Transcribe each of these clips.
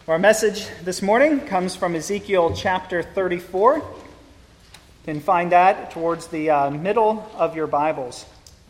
Our message this morning comes from Ezekiel chapter 34. You can find that towards the middle of your Bibles.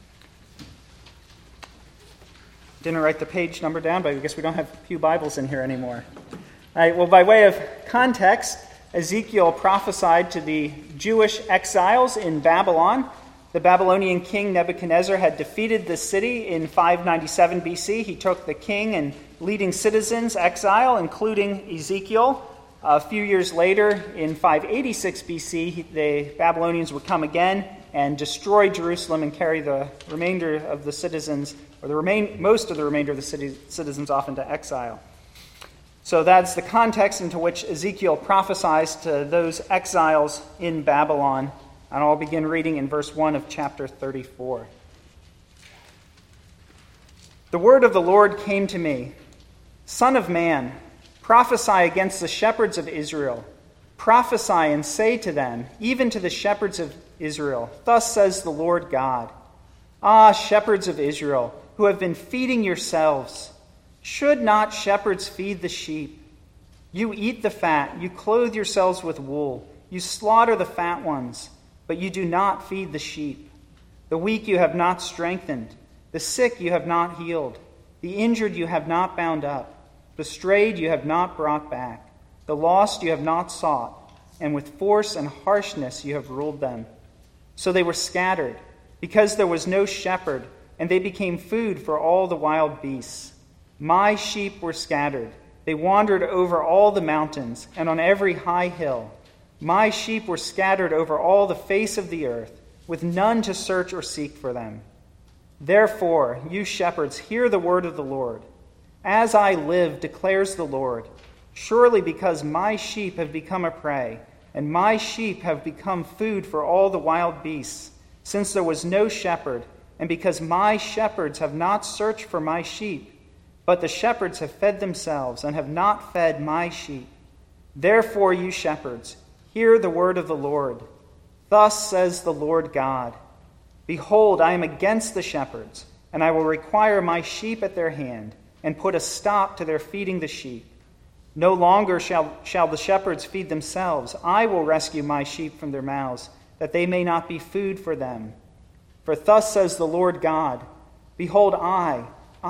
Didn't write the page number down, but I guess we don't have a few Bibles in here anymore. All right, well, by way of context, Ezekiel prophesied to the Jewish exiles in Babylon. The Babylonian king Nebuchadnezzar had defeated the city in 597 BC. He took the king and leading citizens exile, including Ezekiel. A few years later, in 586 BC, the Babylonians would come again and destroy Jerusalem and carry the remainder of the citizens, or most of the remainder of the citizens off into exile. So that's the context into which Ezekiel prophesies to those exiles in Babylon. And I'll begin reading in verse 1 of chapter 34. The word of the Lord came to me, Son of man, prophesy against the shepherds of Israel. Prophesy and say to them, even to the shepherds of Israel, thus says the Lord God. Ah, shepherds of Israel, who have been feeding yourselves, should not shepherds feed the sheep? You eat the fat, you clothe yourselves with wool, you slaughter the fat ones, but you do not feed the sheep. The weak you have not strengthened, the sick you have not healed, the injured you have not bound up, the strayed you have not brought back, the lost you have not sought, and with force and harshness you have ruled them. So they were scattered, because there was no shepherd, and they became food for all the wild beasts. My sheep were scattered. They wandered over all the mountains, and on every high hill. My sheep were scattered over all the face of the earth, with none to search or seek for them. Therefore, you shepherds, hear the word of the Lord. As I live, declares the Lord, surely because my sheep have become a prey, and my sheep have become food for all the wild beasts, since there was no shepherd, and because my shepherds have not searched for my sheep, but the shepherds have fed themselves and have not fed my sheep. Therefore, you shepherds, hear the word of the Lord. Thus says the Lord God, behold, I am against the shepherds, and I will require my sheep at their hand, and put a stop to their feeding the sheep. No longer shall the shepherds feed themselves. I will rescue my sheep from their mouths, that they may not be food for them. For thus says the Lord God, behold, I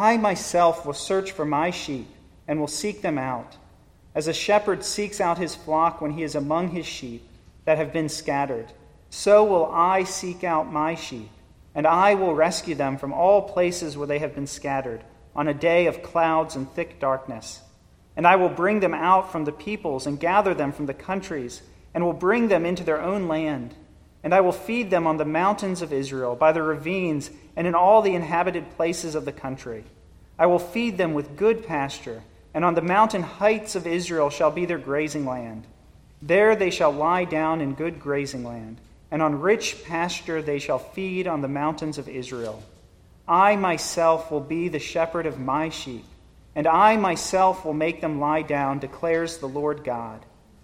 myself will search for my sheep, and will seek them out. As a shepherd seeks out his flock when he is among his sheep that have been scattered, so will I seek out my sheep, and I will rescue them from all places where they have been scattered, on a day of clouds and thick darkness. And I will bring them out from the peoples and gather them from the countries, and will bring them into their own land. And I will feed them on the mountains of Israel, by the ravines, and in all the inhabited places of the country. I will feed them with good pasture, and on the mountain heights of Israel shall be their grazing land. There they shall lie down in good grazing land, and on rich pasture they shall feed on the mountains of Israel. I myself will be the shepherd of my sheep, and I myself will make them lie down, declares the Lord God.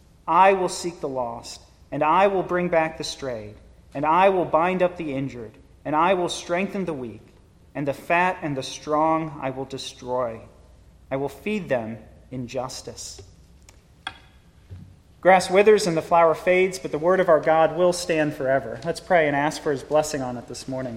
I will seek the lost, and I will bring back the strayed, and I will bind up the injured, and I will strengthen the weak, and the fat and the strong I will destroy. I will feed them in justice. Grass withers and the flower fades, but the word of our God will stand forever. Let's pray and ask for his blessing on it this morning.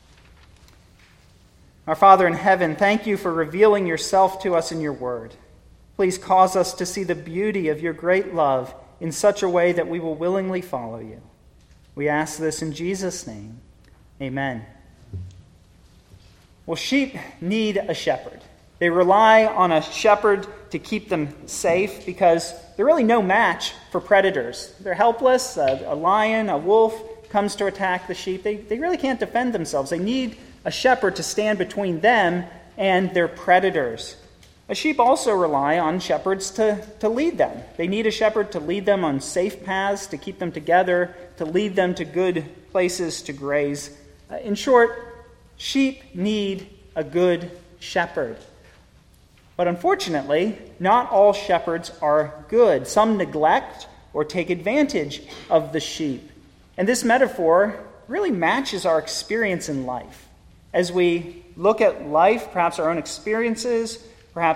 Our Father in heaven, thank you for revealing yourself to us in your word. Please cause us to see the beauty of your great love in such a way that we will willingly follow you. We ask this in Jesus' name. Amen. Well, sheep need a shepherd. They rely on a shepherd to keep them safe because they're really no match for predators. They're helpless. A lion, a wolf comes to attack the sheep. They really can't defend themselves. They need a shepherd to stand between them and their predators. A sheep also rely on shepherds to lead them. They need a shepherd to lead them on safe paths, to keep them together, to lead them to good places to graze. In short, sheep need a good shepherd. But unfortunately, not all shepherds are good. Some neglect or take advantage of the sheep. And this metaphor really matches our experience in life. As we look at life, perhaps our own experiences, perhaps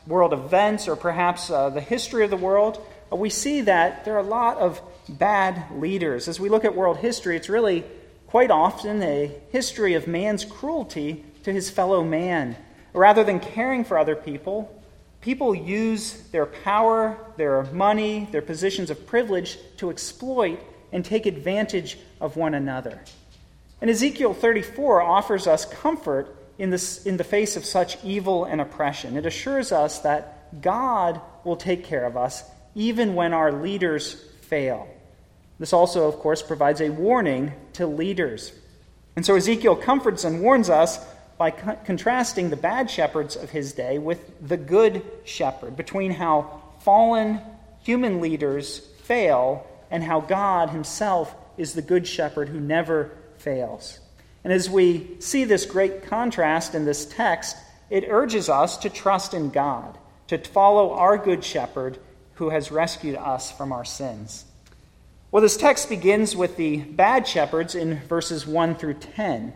world events or perhaps the history of the world, we see that there are a lot of bad leaders. As we look at world history, it's really quite often a history of man's cruelty to his fellow man. Rather than caring for other people, people use their power, their money, their positions of privilege to exploit and take advantage of one another. And Ezekiel 34 offers us comfort in the face of such evil and oppression. It assures us that God will take care of us even when our leaders fail. This also, of course, provides a warning to leaders. And so Ezekiel comforts and warns us by contrasting the bad shepherds of his day with the good shepherd, between how fallen human leaders fail and how God himself is the good shepherd who never fails. And as we see this great contrast in this text, it urges us to trust in God, to follow our good shepherd who has rescued us from our sins. Well, this text begins with the bad shepherds in verses 1 through 10.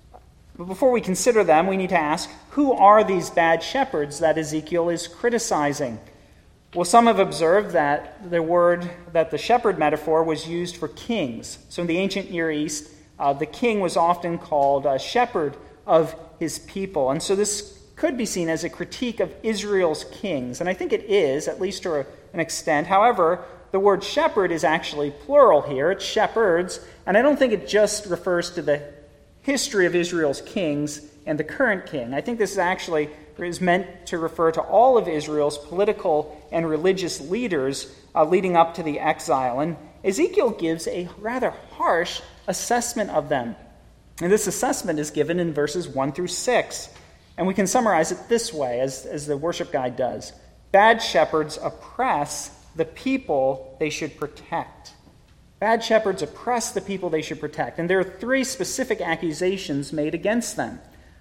But before we consider them, we need to ask, who are these bad shepherds that Ezekiel is criticizing? Well, some have observed that the shepherd metaphor was used for kings. So in the ancient Near East, the king was often called a shepherd of his people. And so this could be seen as a critique of Israel's kings. And I think it is, at least to an extent. However, the word shepherd is actually plural here. It's shepherds. And I don't think it just refers to the history of Israel's kings and the current king. I think this is meant to refer to all of Israel's political and religious leaders leading up to the exile. And Ezekiel gives a rather harsh assessment of them. And this assessment is given in verses 1 through 6. And we can summarize it this way, as the worship guide does. Bad shepherds oppress the people they should protect. Bad shepherds oppress the people they should protect. And there are three specific accusations made against them.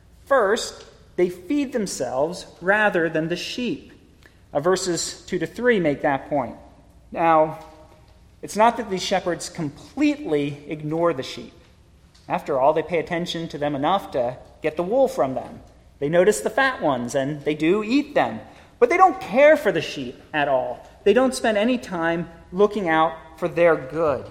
First, they feed themselves rather than the sheep. Verses 2 to 3 make that point. Now, it's not that these shepherds completely ignore the sheep. After all, they pay attention to them enough to get the wool from them. They notice the fat ones, and they do eat them. But they don't care for the sheep at all. They don't spend any time looking out for their good.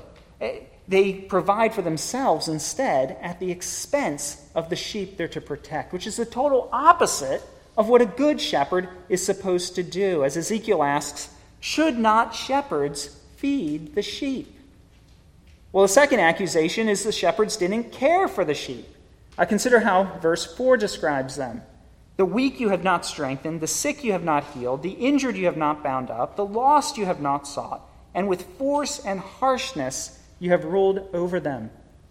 They provide for themselves instead at the expense of the sheep they're to protect, which is the total opposite of what a good shepherd is supposed to do. As Ezekiel asks, should not shepherds feed the sheep? Well, the second accusation is the shepherds didn't care for the sheep. Consider how verse 4 describes them. The weak you have not strengthened, the sick you have not healed, the injured you have not bound up, the lost you have not sought, and with force and harshness you have ruled over them.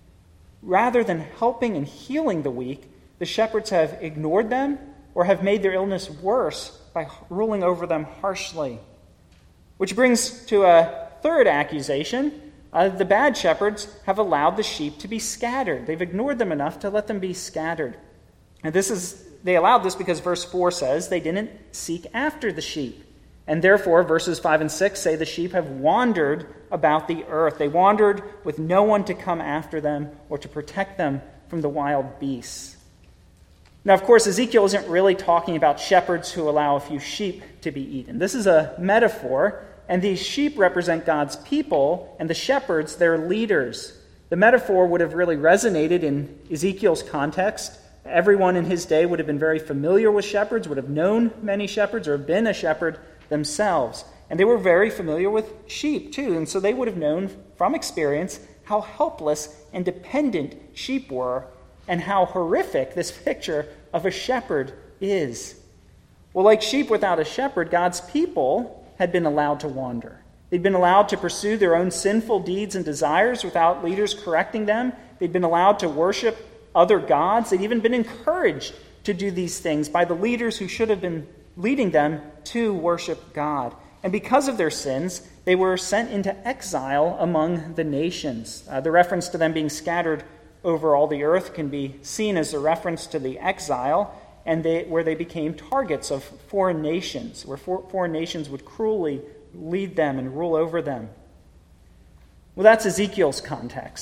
Rather than helping and healing the weak, the shepherds have ignored them or have made their illness worse by ruling over them harshly. Which brings to a third accusation. The bad shepherds have allowed the sheep to be scattered. They've ignored them enough to let them be scattered. And they allowed this because verse 4 says they didn't seek after the sheep. And therefore, verses 5 and 6 say the sheep have wandered about the earth. They wandered with no one to come after them or to protect them from the wild beasts. Now, of course, Ezekiel isn't really talking about shepherds who allow a few sheep to be eaten. This is a metaphor, and these sheep represent God's people, and the shepherds, their leaders. The metaphor would have really resonated in Ezekiel's context. Everyone in his day would have been very familiar with shepherds, would have known many shepherds, or been a shepherd themselves. And they were very familiar with sheep, too. And so they would have known from experience how helpless and dependent sheep were and how horrific this picture of a shepherd is. Well, like sheep without a shepherd, God's people had been allowed to wander. They'd been allowed to pursue their own sinful deeds and desires without leaders correcting them. They'd been allowed to worship other gods. They'd even been encouraged to do these things by the leaders who should have been leading them to worship God. And because of their sins, they were sent into exile among the nations. The reference to them being scattered over all the earth can be seen as a reference to the exile, and where they became targets of foreign nations, where foreign nations would cruelly lead them and rule over them. Well, that's Ezekiel's context.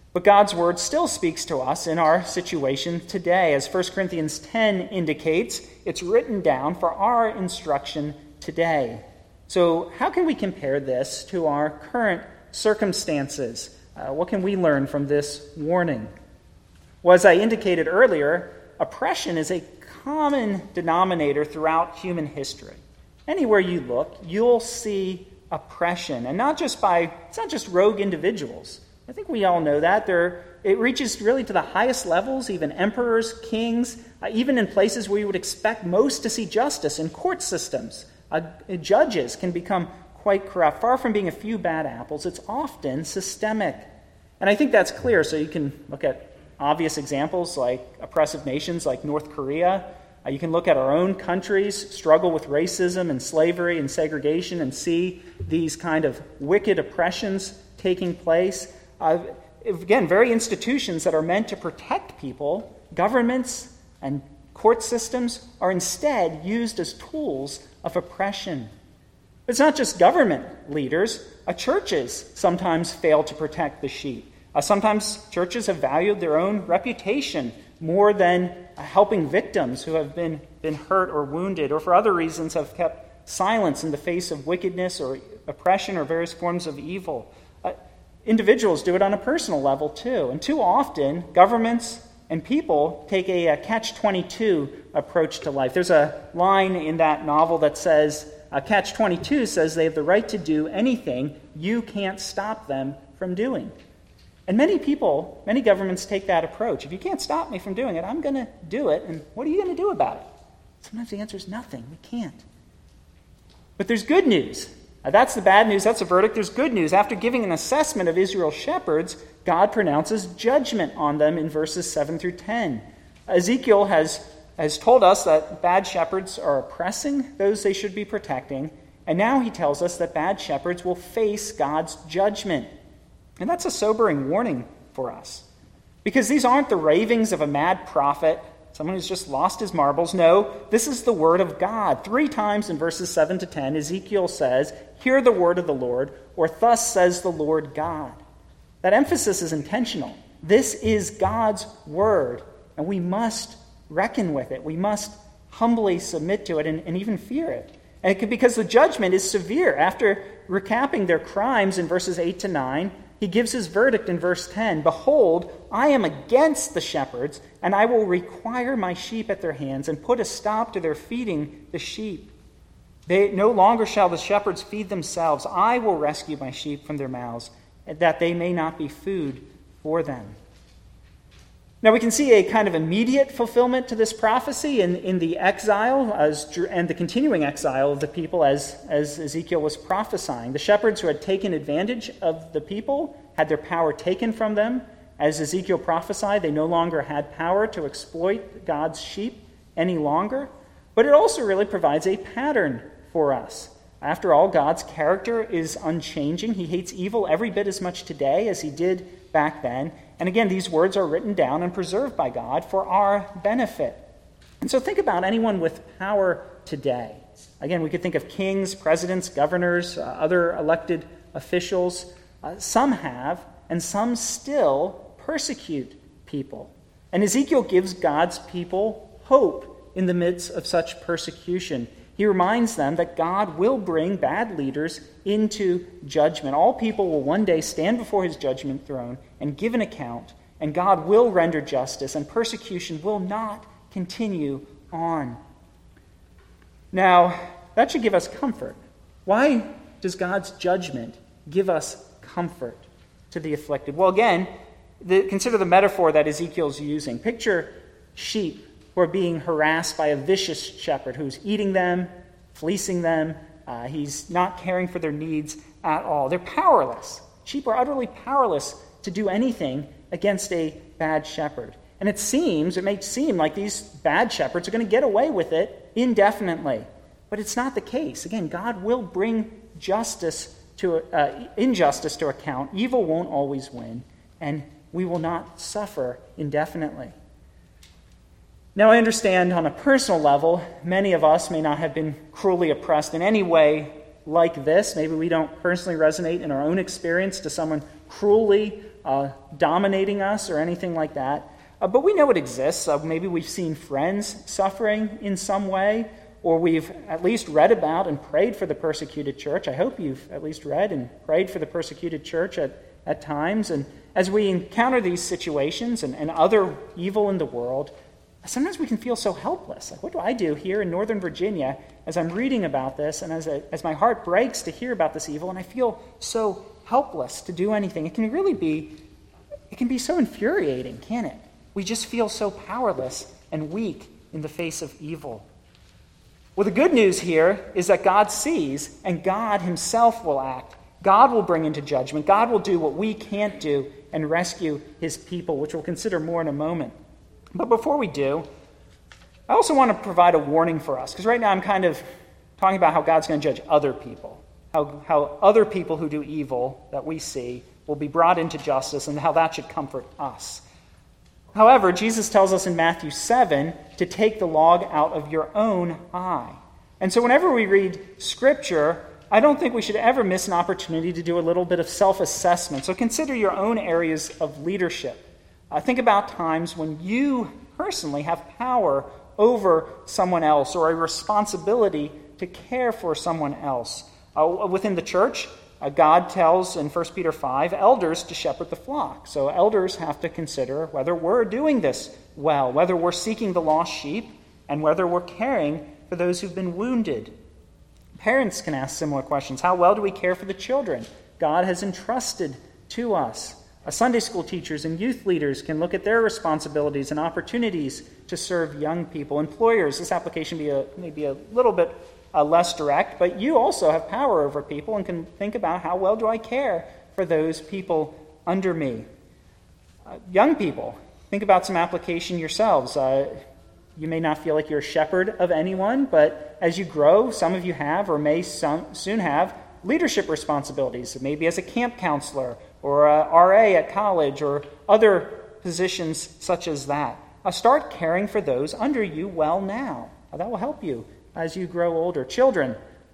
But God's word still speaks to us in our situation today. As 1 Corinthians 10 indicates, it's written down for our instruction today. So how can we compare this to our current circumstances? What can we learn from this warning? Well, as I indicated earlier, oppression is a common denominator throughout human history. Anywhere you look, you'll see oppression, and it's not just rogue individuals. I think we all know that. It reaches really to the highest levels, even emperors, kings, even in places where you would expect most to see justice, in court systems. Judges can become quite corrupt. Far from being a few bad apples, it's often systemic. And I think that's clear, so you can look at obvious examples like oppressive nations like North Korea. You can look at our own country's struggle with racism and slavery and segregation and see these kind of wicked oppressions taking place. Again, very institutions that are meant to protect people, governments and court systems, are instead used as tools of oppression. It's not just government leaders. Churches sometimes fail to protect the sheep. Sometimes churches have valued their own reputation more than helping victims who have been hurt or wounded, or for other reasons have kept silence in the face of wickedness or oppression or various forms of evil. Individuals do it on a personal level too. And too often, governments and people take a catch-22 approach to life. There's a line in that novel that says, catch-22 says they have the right to do anything you can't stop them from doing. And many governments take that approach. If you can't stop me from doing it, I'm going to do it. And what are you going to do about it? Sometimes the answer is nothing. We can't. But there's good news. That's the bad news. That's the verdict. There's good news. After giving an assessment of Israel's shepherds, God pronounces judgment on them in verses 7 through 10. Ezekiel has told us that bad shepherds are oppressing those they should be protecting, and now he tells us that bad shepherds will face God's judgment. And that's a sobering warning for us, because these aren't the ravings of a mad prophet, someone who's just lost his marbles. No, this is the word of God. 3 times in verses 7 to 10, Ezekiel says, "Hear the word of the Lord," or "Thus says the Lord God." That emphasis is intentional. This is God's word, and we must reckon with it. We must humbly submit to it and even fear it. And because the judgment is severe. After recapping their crimes in verses 8 to 9, he gives his verdict in verse 10. "Behold, I am against the shepherds, and I will require my sheep at their hands and put a stop to their feeding the sheep. No longer shall the shepherds feed themselves. I will rescue my sheep from their mouths, that they may not be food for them." Now we can see a kind of immediate fulfillment to this prophecy in the exile and the continuing exile of the people as Ezekiel was prophesying. The shepherds who had taken advantage of the people had their power taken from them. As Ezekiel prophesied, they no longer had power to exploit God's sheep any longer. But it also really provides a pattern for us. After all, God's character is unchanging. He hates evil every bit as much today as he did back then. And again, these words are written down and preserved by God for our benefit. And so think about anyone with power today. Again, we could think of kings, presidents, governors, other elected officials. Some have, and some still persecute people. And Ezekiel gives God's people hope in the midst of such persecution. He reminds them that God will bring bad leaders into judgment. All people will one day stand before his judgment throne and give an account, and God will render justice, and persecution will not continue on. Now, that should give us comfort. Why does God's judgment give us comfort to the afflicted? Well, again, consider the metaphor that Ezekiel's using. Picture sheep who are being harassed by a vicious shepherd who's eating them, fleecing them. He's not caring for their needs at all. They're powerless. Sheep are utterly powerless to do anything against a bad shepherd. And it may seem like these bad shepherds are going to get away with it indefinitely. But it's not the case. Again, God will bring injustice to account. Evil won't always win, and we will not suffer indefinitely. Now, I understand on a personal level, many of us may not have been cruelly oppressed in any way like this. Maybe we don't personally resonate in our own experience to someone cruelly dominating us or anything like that. But we know it exists. Maybe we've seen friends suffering in some way, or we've at least read about and prayed for the persecuted church. I hope you've at least read and prayed for the persecuted church at times. And as we encounter these situations and other evil in the world, sometimes we can feel so helpless. Like, what do I do here in Northern Virginia as I'm reading about this and as my heart breaks to hear about this evil, and I feel so helpless to do anything? It can be so infuriating, can't it? We just feel so powerless and weak in the face of evil. Well, the good news here is that God sees, and God himself will act. God will bring into judgment. God will do what we can't do and rescue his people, which we'll consider more in a moment. But before we do, I also want to provide a warning for us, because right now I'm kind of talking about how God's going to judge other people, how other people who do evil that we see will be brought into justice, and how that should comfort us. However, Jesus tells us in Matthew 7 to take the log out of your own eye. And so whenever we read Scripture, I don't think we should ever miss an opportunity to do a little bit of self-assessment. So consider your own areas of leadership. Think about times when you personally have power over someone else or a responsibility to care for someone else. Within the church, God tells in 1 Peter 5 elders to shepherd the flock. So elders have to consider whether we're doing this well, whether we're seeking the lost sheep, and whether we're caring for those who've been wounded. Parents can ask similar questions. How well do we care for the children God has entrusted to us? Sunday school teachers and youth leaders can look at their responsibilities and opportunities to serve young people. Employers, this application may be a little bit less direct, but you also have power over people and can think about how well do I care for those people under me. Young people, think about some application yourselves. You may not feel like you're a shepherd of anyone, but as you grow, some of you have or may soon have leadership responsibilities, maybe as a camp counselor or a RA at college or other positions such as that. Start caring for those under you well now. That will help you as you grow older. Children,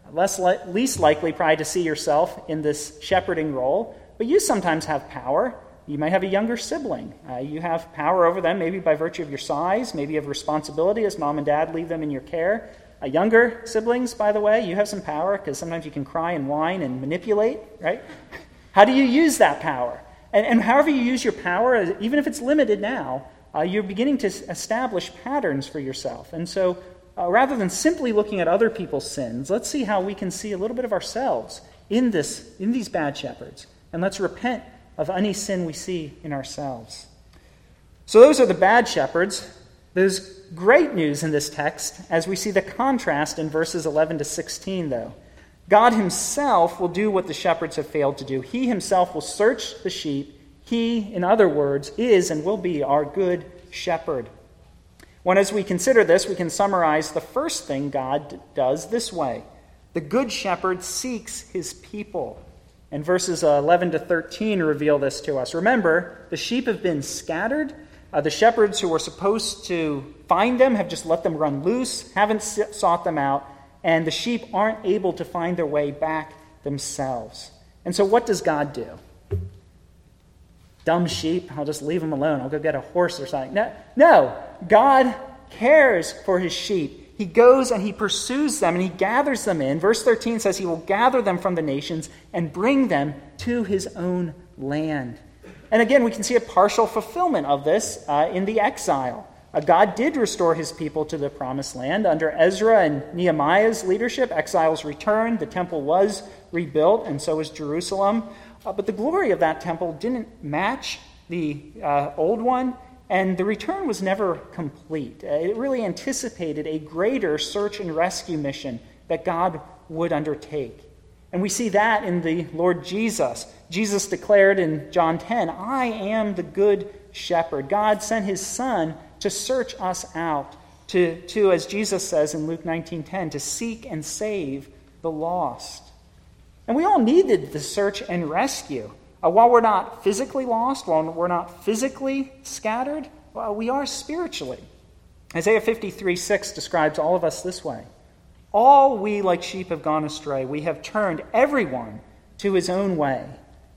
least likely probably to see yourself in this shepherding role, but you sometimes have power. You might have a younger sibling. You have power over them, maybe by virtue of your size, maybe you have responsibility as mom and dad leave them in your care. Younger siblings, by the way, you have some power because sometimes you can cry and whine and manipulate, right? How do you use that power? And however you use your power, even if it's limited now, you're beginning to establish patterns for yourself. And so rather than simply looking at other people's sins, let's see how we can see a little bit of ourselves in these bad shepherds. And let's repent of any sin we see in ourselves. So those are the bad shepherds. There's great news in this text as we see the contrast in verses 11 to 16, though. God himself will do what the shepherds have failed to do. He himself will search the sheep. He, in other words, is and will be our good shepherd. When as we consider this, we can summarize the first thing God does this way. The good shepherd seeks his people. And verses 11 to 13 reveal this to us. Remember, the sheep have been scattered. The shepherds who were supposed to find them have just let them run loose, haven't sought them out, and the sheep aren't able to find their way back themselves. And so what does God do? Dumb sheep, I'll just leave them alone. I'll go get a horse or something. No, God cares for his sheep. He goes and he pursues them and he gathers them in. Verse 13 says he will gather them from the nations and bring them to his own land. And again, we can see a partial fulfillment of this in the exile. God did restore his people to the promised land. Under Ezra and Nehemiah's leadership, exiles returned, the temple was rebuilt, and so was Jerusalem. But the glory of that temple didn't match the old one, and the return was never complete. It really anticipated a greater search and rescue mission that God would undertake. And we see that in the Lord Jesus. Jesus declared in John 10, I am the good shepherd. God sent his Son to search us out, to as Jesus says in Luke 19:10, to seek and save the lost. And we all needed the search and rescue. While we're not physically lost, while we're not physically scattered, well, we are spiritually. Isaiah 53:6 describes all of us this way. All we like sheep have gone astray. We have turned everyone to his own way.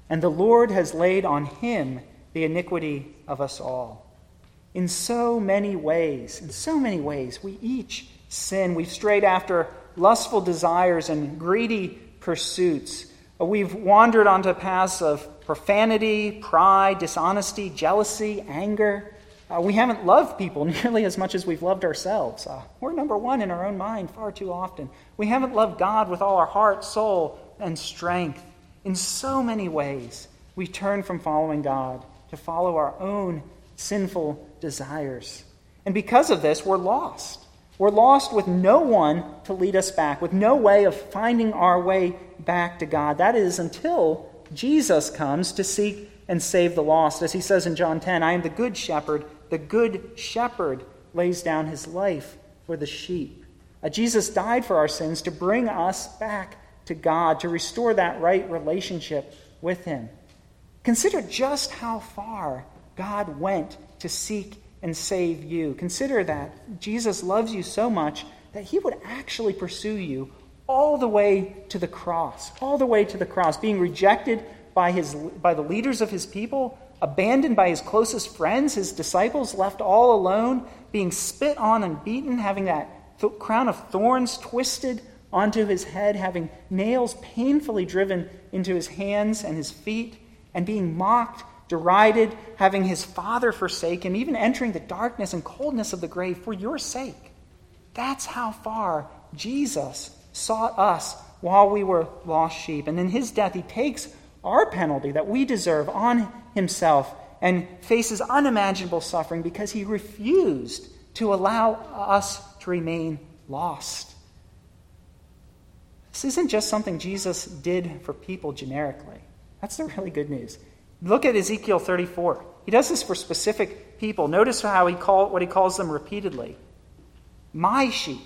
and the Lord has laid on him the iniquity of us all. In so many ways, we each sin. We've strayed after lustful desires and greedy pursuits. We've wandered onto paths of profanity, pride, dishonesty, jealousy, anger. We haven't loved people nearly as much as we've loved ourselves. We're number one in our own mind far too often. We haven't loved God with all our heart, soul, and strength. In so many ways, we turn from following God to follow our own sinful desires. And because of this, we're lost. We're lost with no one to lead us back, with no way of finding our way back to God. That is until Jesus comes to seek and save the lost. As he says in John 10, I am the good shepherd. The good shepherd lays down his life for the sheep. Jesus died for our sins to bring us back to God, to restore that right relationship with him. Consider just how far God went to seek and save you. Consider that Jesus loves you so much that he would actually pursue you all the way to the cross, being rejected by the leaders of his people, abandoned by his closest friends, his disciples, left all alone, being spit on and beaten, having that crown of thorns twisted onto his head, having nails painfully driven into his hands and his feet, and being mocked, derided, having his Father forsake him, even entering the darkness and coldness of the grave for your sake. That's how far Jesus sought us while we were lost sheep. And in his death, he takes our penalty that we deserve on himself and faces unimaginable suffering because he refused to allow us to remain lost. This isn't just something Jesus did for people generically. That's the really good news. Look at Ezekiel 34. He does this for specific people. Notice what he calls them repeatedly. My sheep.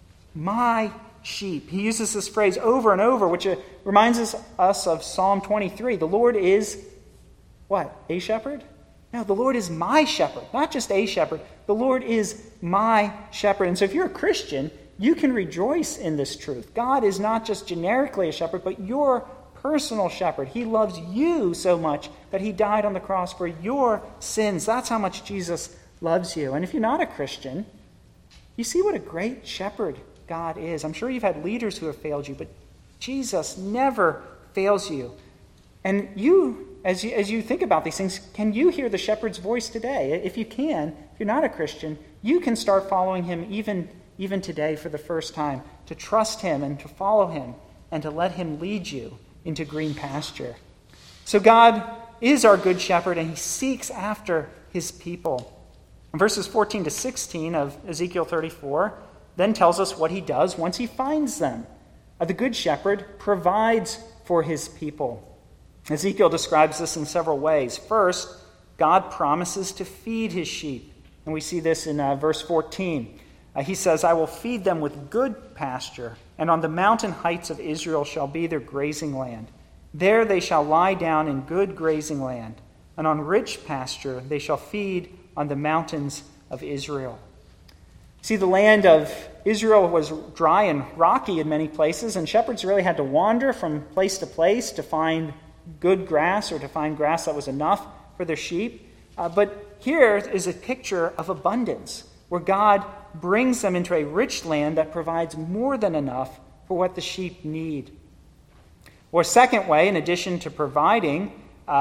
My sheep. He uses this phrase over and over, which reminds us of Psalm 23. The Lord is, what? A shepherd? No, the Lord is my shepherd. Not just a shepherd. The Lord is my shepherd. And so if you're a Christian, you can rejoice in this truth. God is not just generically a shepherd, but your personal shepherd. He loves you so much that he died on the cross for your sins. That's how much Jesus loves you. And if you're not a Christian, you see what a great shepherd God is. I'm sure you've had leaders who have failed you, but Jesus never fails you. And you, as you think about these things, can you hear the shepherd's voice today? If you can, if you're not a Christian, you can start following him even today for the first time, to trust him and to follow him and to let him lead you into green pasture. So God is our good shepherd, and he seeks after his people. Verses 14 to 16 of Ezekiel 34 then tells us what he does once he finds them. The good shepherd provides for his people. Ezekiel describes this in several ways. First, God promises to feed his sheep. And we see this in verse 14. He says, I will feed them with good pasture, and on the mountain heights of Israel shall be their grazing land. There they shall lie down in good grazing land, and on rich pasture they shall feed on the mountains of Israel. See, the land of Israel was dry and rocky in many places, and shepherds really had to wander from place to place to find good grass or to find grass that was enough for their sheep. But here is a picture of abundance, where God brings them into a rich land that provides more than enough for what the sheep need. Or a second way, in addition to providing,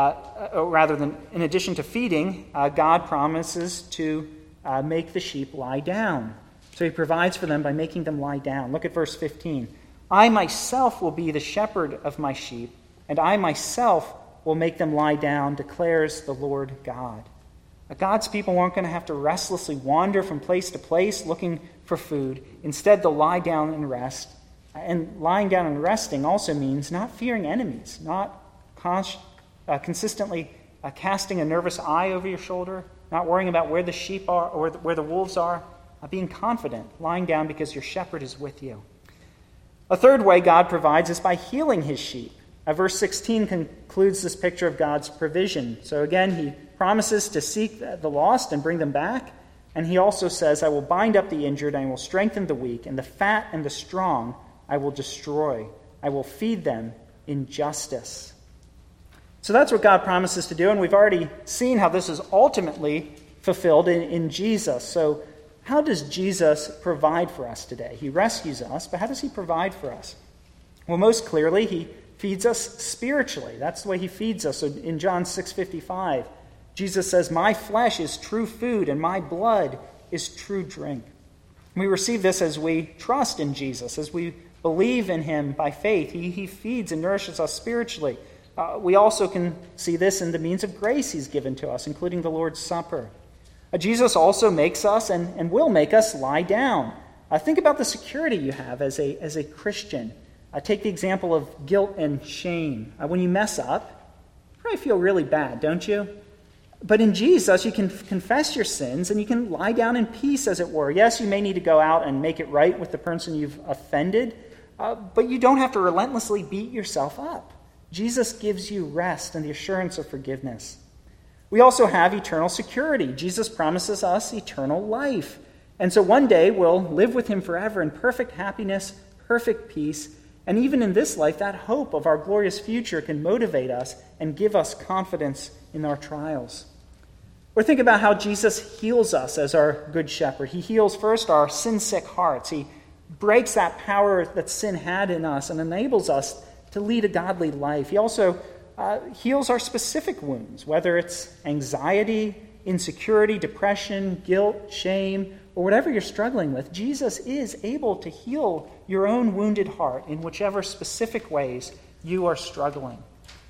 in addition to feeding, God promises to make the sheep lie down. So he provides for them by making them lie down. Look at verse 15. I myself will be the shepherd of my sheep, and I myself will make them lie down, declares the Lord God. God's people weren't going to have to restlessly wander from place to place looking for food. Instead, they'll lie down and rest. And lying down and resting also means not fearing enemies, not consistently casting a nervous eye over your shoulder, not worrying about where the sheep are or where the wolves are, being confident, lying down because your shepherd is with you. A third way God provides is by healing his sheep. Verse 16 concludes this picture of God's provision. So again, he promises to seek the lost and bring them back. And he also says, I will bind up the injured, and I will strengthen the weak, and the fat and the strong I will destroy. I will feed them in justice. So that's what God promises to do, and we've already seen how this is ultimately fulfilled in Jesus. So how does Jesus provide for us today? He rescues us, but how does he provide for us? Well, most clearly, he feeds us spiritually. That's the way he feeds us. So in John 6:55, Jesus says, "My flesh is true food, and my blood is true drink." We receive this as we trust in Jesus, as we believe in him by faith. He feeds and nourishes us spiritually. We also can see this in the means of grace he's given to us, including the Lord's Supper. Jesus also makes us and will make us lie down. Think about the security you have as a Christian. Take the example of guilt and shame. When you mess up, you probably feel really bad, don't you? But in Jesus, you can confess your sins and you can lie down in peace, as it were. Yes, you may need to go out and make it right with the person you've offended, but you don't have to relentlessly beat yourself up. Jesus gives you rest and the assurance of forgiveness. We also have eternal security. Jesus promises us eternal life. And so one day we'll live with him forever in perfect happiness, perfect peace, and even in this life, that hope of our glorious future can motivate us and give us confidence in our trials. Or think about how Jesus heals us as our good shepherd. He heals first our sin-sick hearts. He breaks that power that sin had in us and enables us to lead a godly life. He also heals our specific wounds, whether it's anxiety, insecurity, depression, guilt, shame, or whatever you're struggling with. Jesus is able to heal your own wounded heart in whichever specific ways you are struggling.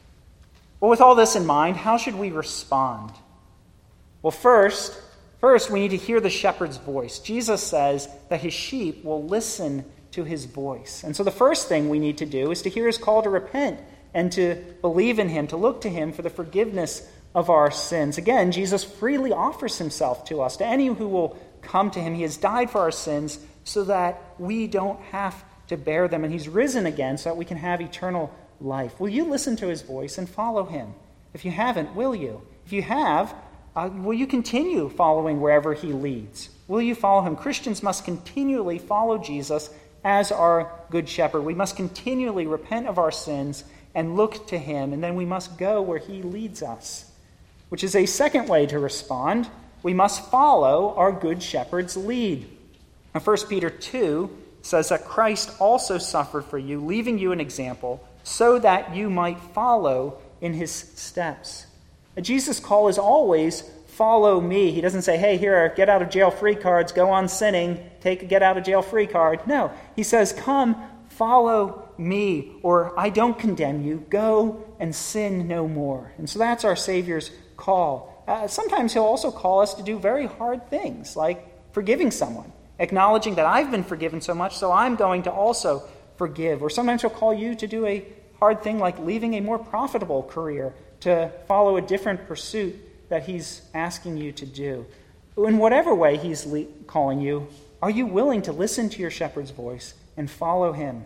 Well, with all this in mind, how should we respond? Well, first, we need to hear the shepherd's voice. Jesus says that his sheep will listen to his voice. And so the first thing we need to do is to hear his call to repent and to believe in him, to look to him for the forgiveness of our sins. Again, Jesus freely offers himself to us, to any who will come to him. He has died for our sins so that we don't have to bear them, and he's risen again so that we can have eternal life. Will you listen to his voice and follow him? If you haven't, will you? If you have, will you continue following wherever he leads? Will you follow him? Christians must continually follow Jesus as our good shepherd. We must continually repent of our sins and look to him, and then we must go where he leads us, which is a second way to respond. We must follow our good shepherd's lead. Now, 1 Peter 2 says that Christ also suffered for you, leaving you an example, so that you might follow in his steps. Jesus' call is always, follow me. He doesn't say, hey, here are get-out-of-jail-free cards, go on sinning, take a get-out-of-jail-free card. No, he says, come, follow me, or I don't condemn you, go and sin no more. And so that's our Savior's call. Sometimes he'll also call us to do very hard things, like forgiving someone, acknowledging that I've been forgiven so much, so I'm going to also forgive. Or sometimes he'll call you to do a hard thing like leaving a more profitable career to follow a different pursuit that he's asking you to do. In whatever way he's calling you, are you willing to listen to your shepherd's voice and follow him?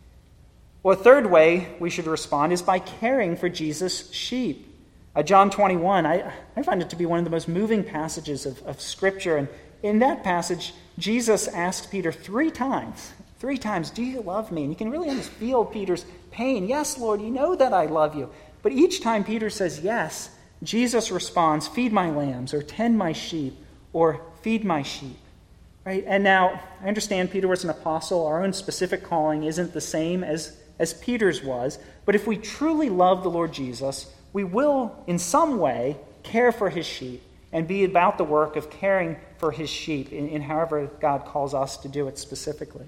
Well, a third way we should respond is by caring for Jesus' sheep. John 21, I find it to be one of the most moving passages of Scripture. And in that passage, Jesus asks Peter three times, do you love me? And you can really almost feel Peter's pain. Yes, Lord, you know that I love you. But each time Peter says yes, Jesus responds, feed my lambs, or tend my sheep, or feed my sheep. Right? And now, I understand Peter was an apostle. Our own specific calling isn't the same as Peter's was. But if we truly love the Lord Jesus, we will, in some way, care for his sheep and be about the work of caring for his sheep in however God calls us to do it specifically.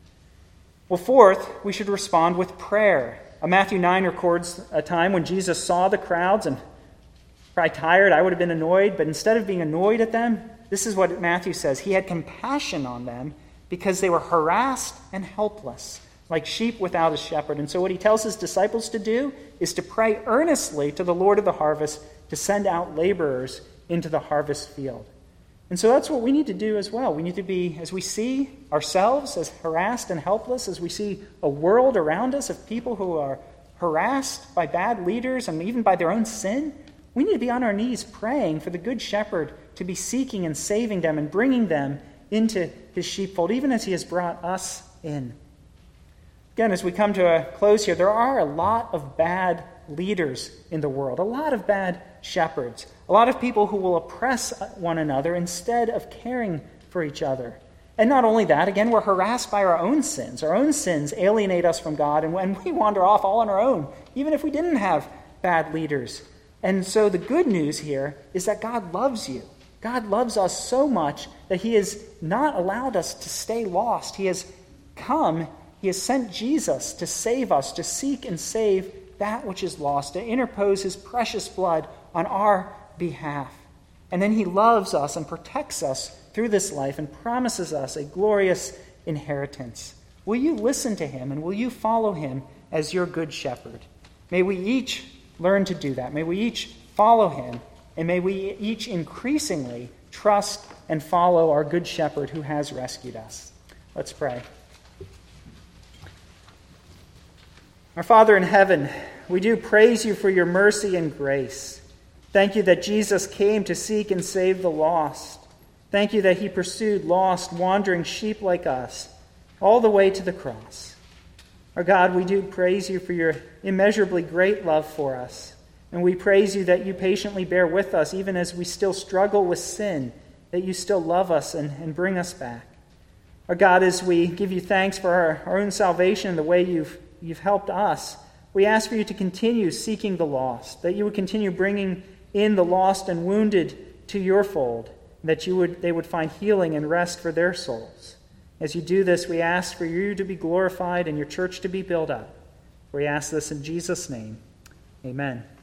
Well, fourth, we should respond with prayer. Matthew 9 records a time when Jesus saw the crowds and probably tired. I would have been annoyed, but instead of being annoyed at them, this is what Matthew says. He had compassion on them because they were harassed and helpless, like sheep without a shepherd. And so what he tells his disciples to do is to pray earnestly to the Lord of the harvest to send out laborers into the harvest field. And so that's what we need to do as well. We need to be, as we see ourselves as harassed and helpless, as we see a world around us of people who are harassed by bad leaders and even by their own sin, we need to be on our knees praying for the Good Shepherd to be seeking and saving them and bringing them into his sheepfold, even as he has brought us in. Again, as we come to a close here, there are a lot of bad leaders in the world, a lot of bad shepherds, a lot of people who will oppress one another instead of caring for each other. And not only that, again, we're harassed by our own sins. Our own sins alienate us from God, and when we wander off all on our own, even if we didn't have bad leaders. And so the good news here is that God loves you. God loves us so much that he has not allowed us to stay lost. He has come, he has sent Jesus to save us, to seek and save that which is lost, to interpose his precious blood on our behalf. And then he loves us and protects us through this life and promises us a glorious inheritance. Will you listen to him and will you follow him as your good shepherd? May we each learn to do that. May we each follow him, and may we each increasingly trust and follow our good shepherd who has rescued us. Let's pray. Our Father in heaven, we do praise you for your mercy and grace. Thank you that Jesus came to seek and save the lost. Thank you that he pursued lost, wandering sheep like us all the way to the cross. Our God, we do praise you for your immeasurably great love for us. And we praise you that you patiently bear with us even as we still struggle with sin, that you still love us and bring us back. Our God, as we give you thanks for our own salvation and the way you've helped us, we ask for you to continue seeking the lost, that you would continue bringing in the lost and wounded to your fold, that they would find healing and rest for their souls. As you do this, we ask for you to be glorified and your church to be built up. We ask this in Jesus' name. Amen.